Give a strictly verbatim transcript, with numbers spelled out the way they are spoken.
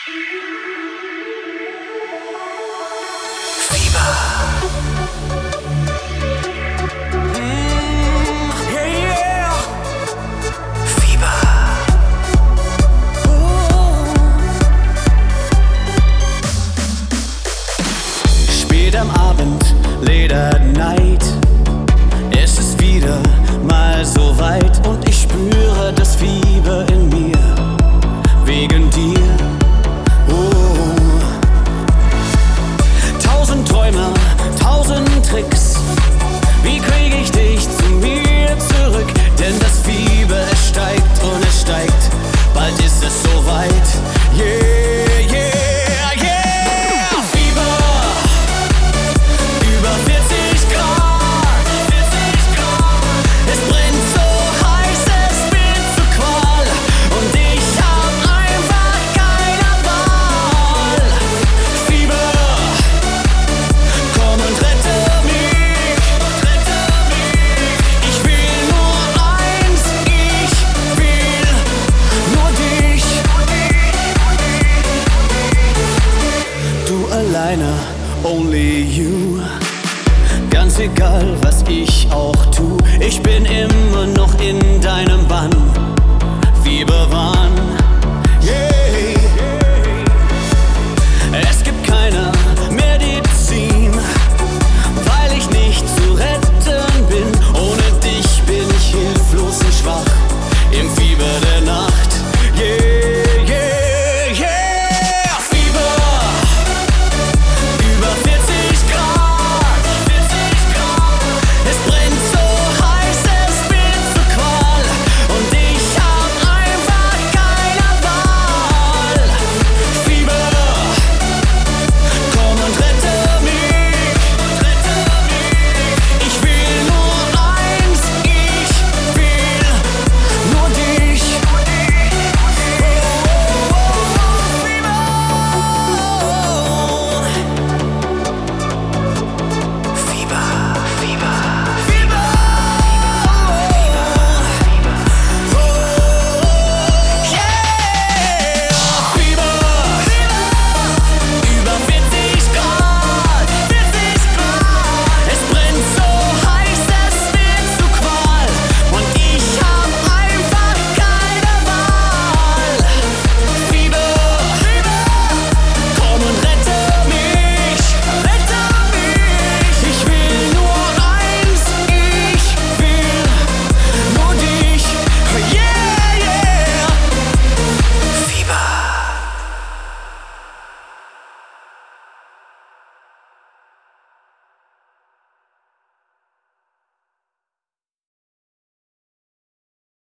Am Abend, Late at Night. Es ist wieder mal so weit und ich spüre das Fieber in mir, wegen dir. Oh. Tausend Träume, tausend Tricks. Wie krieg ich dich zu mir zurück? Denn das Fieber, es steigt und es steigt. Bald ist es soweit. Yeah, yeah. Only you. Ganz egal, was ich auch tu, ich bin immer noch in deinem Bann. Fieberwahn.